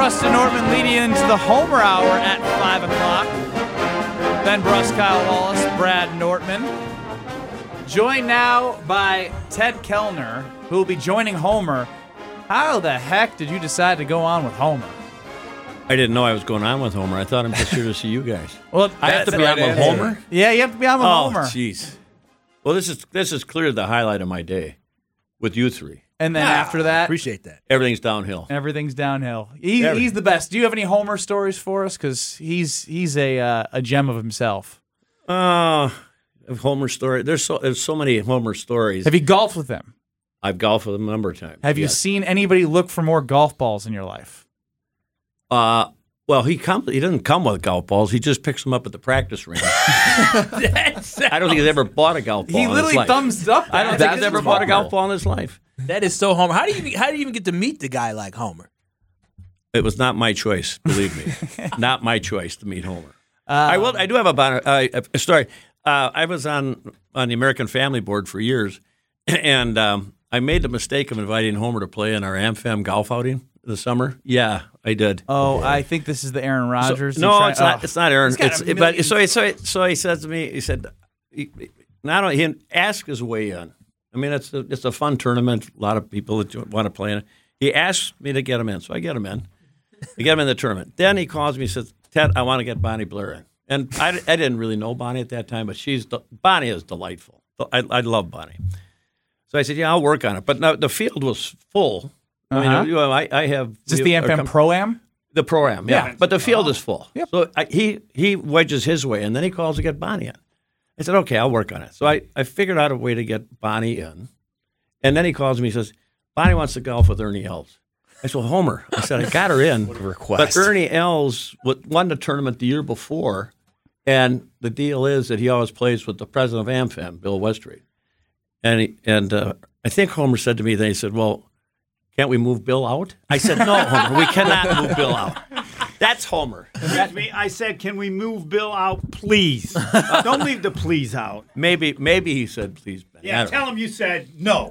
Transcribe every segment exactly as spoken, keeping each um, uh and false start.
Preston Nortman leading into the Homer Hour at five o'clock. Ben Bruss, Kyle Wallace, Brad Nortman. Joined now by Ted Kellner, who will be joining Homer. How the heck did you decide to go on with Homer? I didn't know I was going on with Homer. I thought I'm just here to see you guys. Well, I have to be right on with answer. Homer? Yeah, you have to be on with oh, Homer. Oh, jeez. Well, this is this is clearly the highlight of my day with you three. And then ah, after that, appreciate that. Everything's downhill. Everything's downhill. He, he's the best. Do you have any Homer stories for us? Because he's he's a uh, a gem of himself. Uh, Homer story. There's so there's so many Homer stories. Have you golfed with him? I've golfed with him a number of times. Have you yes. seen anybody look for more golf balls in your life? Uh, well, he come, he doesn't come with golf balls. He just picks them up at the practice range. I don't think he's ever bought a golf ball. He literally thumbs up. I don't think he's ever bought a golf ball in his life. That is so Homer. How do you even, how do you even get to meet the guy like Homer? It was not my choice, believe me. Not my choice to meet Homer. Uh, I will. I do have a, uh, a story. Uh, I was on on the American Family Board for years, and um, I made the mistake of inviting Homer to play in our AmFam golf outing this summer. Yeah, I did. Oh, I think this is the Aaron Rodgers. So, no, try, it's not. Oh. It's not Aaron. It's, it, but so he, so he, so he says to me. He said, he, "Not only he asked his way in. I mean, it's a, it's a fun tournament. A lot of people that want to play in it. He asked me to get him in, so I get him in. I get him in the tournament. Then he calls me and says, Ted, I want to get Bonnie Blair in. And I, I didn't really know Bonnie at that time, but she's Bonnie is delightful. I, I love Bonnie. So I said, yeah, I'll work on it. But no, the field was full. Uh-huh. I mean, you know, I, I have... Is this the AmFam Pro-Am? The Pro-Am, yeah. yeah. But the field oh. is full. Yep. So I, he, he wedges his way, and then he calls to get Bonnie in. I said, okay, I'll work on it. So I, I figured out a way to get Bonnie in. And then he calls me and says, Bonnie wants to golf with Ernie Els. I said, well, Homer. I said, I got her in. What a request. But Ernie Els won the tournament the year before, and the deal is that he always plays with the president of AmFam, Bill Westreich. And he, and uh, I think Homer said to me, then he said, well, can't we move Bill out? I said, no, Homer, we cannot move Bill out. That's Homer. Excuse me, I said, can we move Bill out, please? Don't leave the please out. Maybe maybe he said, please, Ben. Yeah, tell know. him you said no.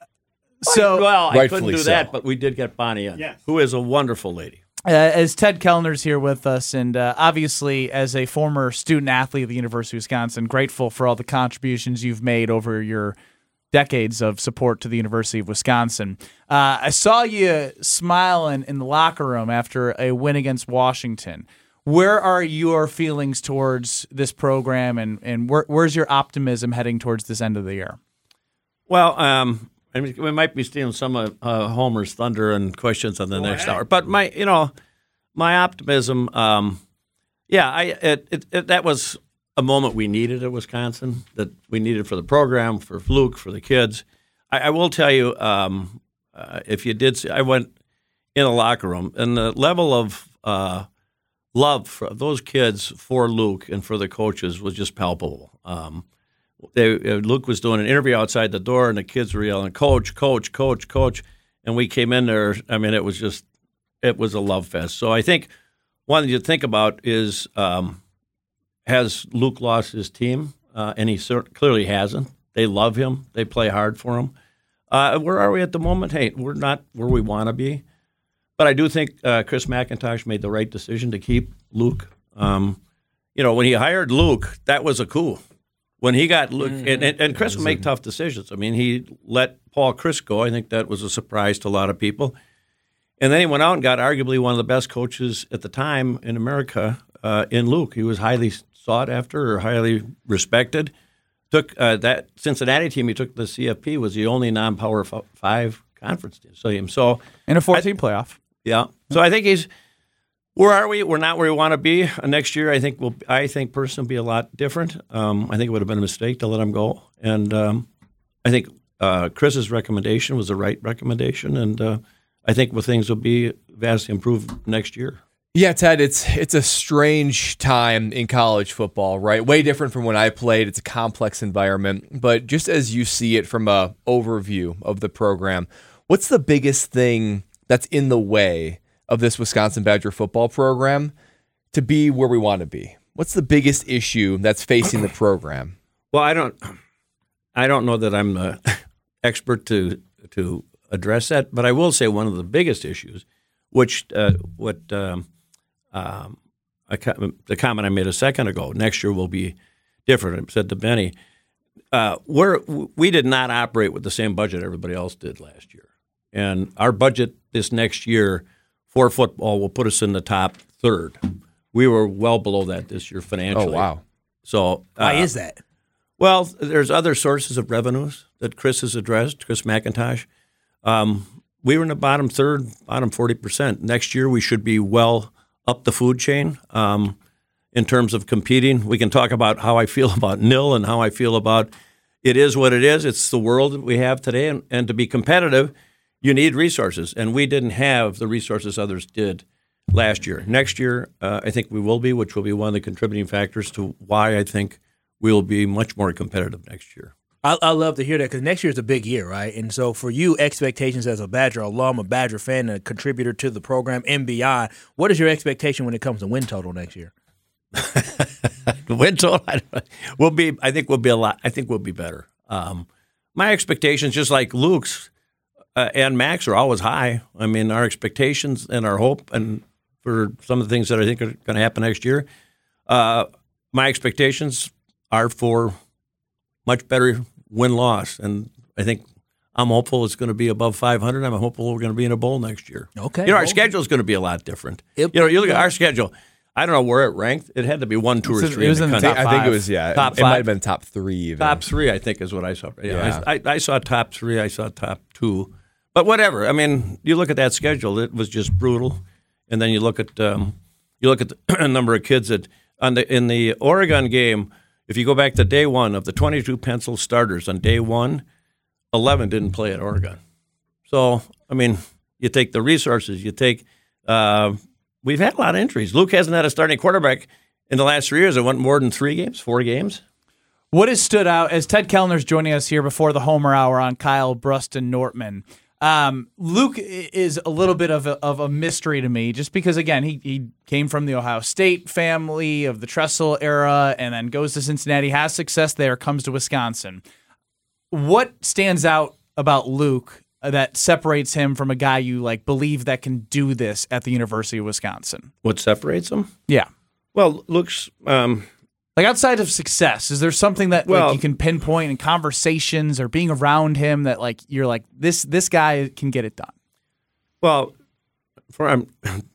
So Well, I couldn't do so. that, but we did get Bonnie in, yes. who is a wonderful lady. Uh, as Ted Kellner's here with us, and uh, obviously as a former student athlete of the University of Wisconsin, grateful for all the contributions you've made over your decades of support to the University of Wisconsin. Uh, I saw you smiling in the locker room after a win against Washington. Where are your feelings towards this program, and, and where, where's your optimism heading towards this end of the year? Well, um, I mean, we might be stealing some of uh, Homer's thunder and questions on the Go next ahead. hour, but my, you know, my optimism, um, yeah, I it, it, it, that was a moment we needed at Wisconsin, that we needed for the program, for Luke, for the kids. I, I will tell you, um, uh, if you did see, I went in a locker room, and the level of uh, love for those kids for Luke and for the coaches was just palpable. Um, they, uh, Luke was doing an interview outside the door, and the kids were yelling, "Coach, coach, coach, coach!" And we came in there. I mean, it was just, it was a love fest. So I think one thing you think about is, um, has Luke lost his team? Uh, and he cert- clearly hasn't. They love him. They play hard for him. Uh, where are we at the moment? Hey, we're not where we want to be. But I do think uh, Chris McIntosh made the right decision to keep Luke. Um, you know, when he hired Luke, that was a coup. When he got Luke, mm-hmm. and, and, and Chris will make tough decisions. I mean, he let Paul Chris go. I think that was a surprise to a lot of people. And then he went out and got arguably one of the best coaches at the time in America uh, in Luke. He was highly sought after or highly respected. Took uh, that Cincinnati team. He took the C F P. Was the only non-power f- five conference team. So him. So in a four-team playoff. Yeah. So I think he's. Where are we? We're not where we want to be. Uh, next year, I think we'll. I think personally, will be a lot different. Um, I think it would have been a mistake to let him go, and um, I think uh, Chris's recommendation was the right recommendation, and uh, I think well, things will be vastly improved next year. Yeah, Ted, it's it's a strange time in college football, right? Way different from when I played. It's a complex environment, but just as you see it from a overview of the program, what's the biggest thing that's in the way of this Wisconsin Badger football program to be where we want to be? What's the biggest issue that's facing the program? Well, I don't, I don't know that I'm the expert to to address that, but I will say one of the biggest issues which uh, what um, um, I, the comment I made a second ago. Next year will be different. I said to Benny, uh, we're we did not operate with the same budget everybody else did last year, and our budget this next year for football will put us in the top third. We were well below that this year financially. Oh wow! So uh, Why is that? Well, there's other sources of revenues that Chris has addressed, Chris McIntosh. Um, we were in the bottom third, bottom forty percent. Next year, we should be well up the food chain um, in terms of competing. We can talk about how I feel about nil and how I feel about it is what it is. It's the world that we have today. And, and to be competitive, you need resources. And we didn't have the resources others did last year. Next year, uh, I think we will be, which will be one of the contributing factors to why I think we will be much more competitive next year. I, I love to hear that because next year is a big year, right? And so for you, expectations as a Badger alum, a Badger fan, and a contributor to the program and beyond, what is your expectation when it comes to win total next year? Win total will be. I think we'll be a lot. I think we'll be better. Um, my expectations, just like Luke's uh, and Max, are always high. I mean, our expectations and our hope, and for some of the things that I think are going to happen next year, uh, my expectations are for much better win-loss, and I think I'm hopeful it's going to be above five hundred. I'm hopeful we're going to be in a bowl next year. Okay. You know, our well, schedule is going to be a lot different. It- you know, you look at our schedule. I don't know where it ranked. It had to be one, two, or It's- three. it was in the in the country. top I think it five. was yeah. Top it, it might five. have been top three even. Top three, I think, is what I saw. Yeah, Yeah. I, I, I saw top three. I saw top two. But whatever. I mean, you look at that schedule; it was just brutal. And then you look at um, you look at the number of kids that on the in the Oregon game. If you go back to day one of the twenty-two pencil starters on day one, eleven didn't play at Oregon. So I mean, you take the resources. You take. Uh, we've had a lot of injuries. Luke hasn't had a starting quarterback in the last three years. It went more than three games, four games. What has stood out as Ted Kellner's joining us here before the Homer Hour on Kyle Bruston Nortman. Um, Luke is a little bit of a, of a mystery to me, just because again he he came from the Ohio State family of the Tressel era, and then goes to Cincinnati, has success there, comes to Wisconsin. What stands out about Luke that separates him from a guy you like believe that can do this at the University of Wisconsin? What separates them? Yeah. Well, Luke's. Um, Like outside of success, is there something that Well- like, you can pinpoint in conversations or being around him that like you're like this this guy can get it done? well, for I'm,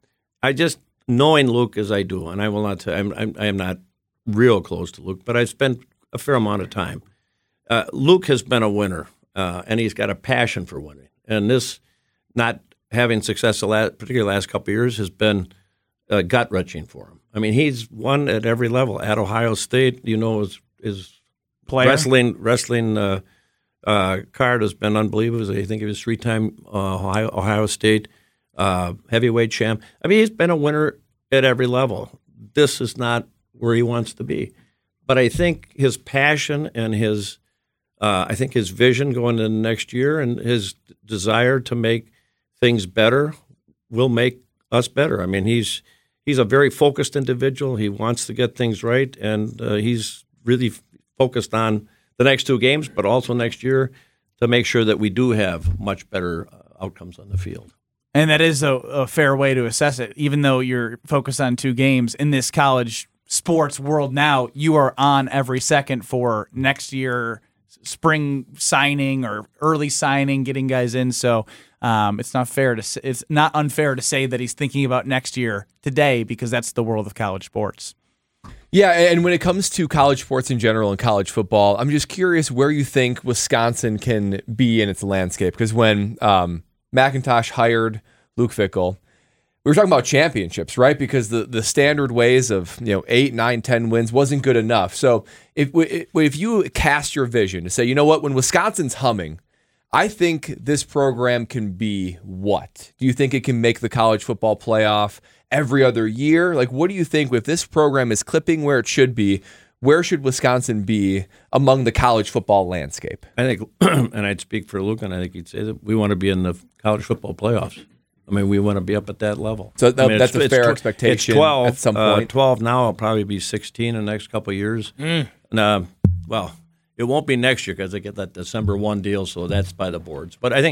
I just knowing Luke as I do, and I will not. T- I'm, I'm I am not real close to Luke, but I spent a fair amount of time. Uh, Luke has been a winner, uh, and he's got a passion for winning. And this, not having success the last, particularly the last couple of years, has been uh, gut wrenching for him. I mean, he's won at every level. At Ohio State, you know, his, his Player? wrestling wrestling uh, uh, card has been unbelievable. I think he was three-time uh, Ohio, Ohio State uh, heavyweight champ. I mean, he's been a winner at every level. This is not where he wants to be. But I think his passion and his, uh, I think his vision going into next year and his desire to make things better will make us better. I mean, he's he's a very focused individual. He wants to get things right, and uh, he's really f- focused on the next two games, but also next year to make sure that we do have much better uh, outcomes on the field. And that is a, a fair way to assess it. Even though you're focused on two games in this college sports world now, you are on every second for next year spring signing or early signing, getting guys in. So um, it's not fair to s- it's not unfair to say that he's thinking about next year today, because that's the world of college sports. Yeah, and when it comes to college sports in general and college football, I'm just curious where you think Wisconsin can be in its landscape. Because when um, McIntosh hired Luke Fickell, we were talking about championships, right? Because the, the standard ways of you know eight, nine, ten wins wasn't good enough. So if if you cast your vision to say, you know what, when Wisconsin's humming, I think this program can be what? Do you think it can make the college football playoff every other year? Like, what do you think if this program is clipping where it should be? Where should Wisconsin be among the college football landscape? I think, and I'd speak for Luke, and I think he'd say that we want to be in the college football playoffs. I mean, we want to be up at that level. So that, I mean, that's it's- a fair it's tw- expectation It's twelve at some uh, point. twelve now. It'll probably be sixteen in the next couple of years. And, uh, well, it won't be next year because they get that December first deal, so that's by the boards. But I think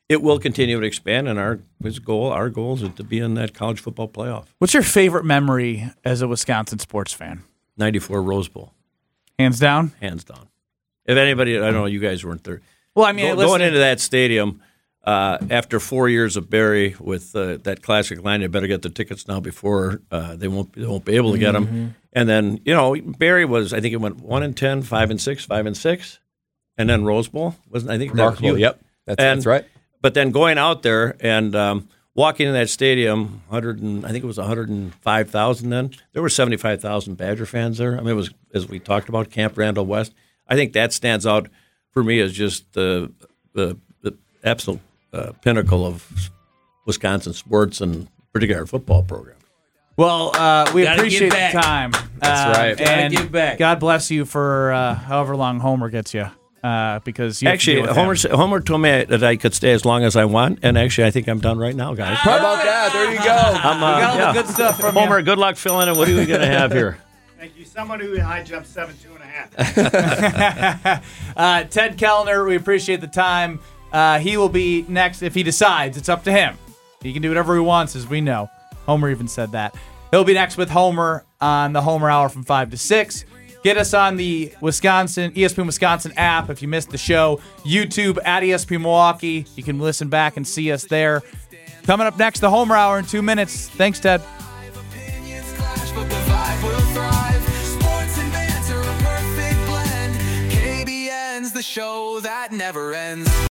it will continue to expand, and our his goal, our goal is to be in that college football playoff. What's your favorite memory as a Wisconsin sports fan? ninety-four Rose Bowl, Hands down? hands down. If anybody, I don't know, you guys weren't there. Well, I mean, Go- listen, going into that stadium uh, after four years of Barry with uh, that classic line, you better get the tickets now before uh, they won't they won't be able to get them. Mm-hmm. And then you know Barry was, I think it went one and ten, five and six, five and six, and then Rose Bowl wasn't I think that- Remarkable. you- Yep. That's, And- that's right. But then going out there and um, walking in that stadium, one hundred and, I think it was one hundred five thousand then. There were seventy-five thousand Badger fans there. I mean, it was, as we talked about, Camp Randall West. I think that stands out for me as just the, the, the absolute uh, pinnacle of Wisconsin sports and particularly our football program. well, uh, we Gotta appreciate give back. the time. That's Uh, right. Gotta And give back. God bless you for uh, however long Homer gets you. Uh, because you have to Actually, deal with Homer, him. Homer told me that I could stay as long as I want, and actually I think I'm done right now, guys. How about that? There you go. I'm, uh, We got all yeah. the good stuff from Homer, you. good luck filling it. What are we going to have here? Thank you. Someone who high jumped seven two and a half. Uh, Ted Kellner, we appreciate the time. Uh, he will be next if he decides. It's up to him. He can do whatever he wants, as we know. Homer even said that. He'll be next with Homer on the Homer Hour from five to six. Get us on the Wisconsin E S P N Wisconsin app if you missed the show. YouTube at E S P N Milwaukee. You can listen back and see us there. Coming up next, the Homer Hour in two minutes. Thanks, Ted. Opinions clash, but the vibe will thrive. Sports and banter, a perfect blend. K B N's the show that never ends.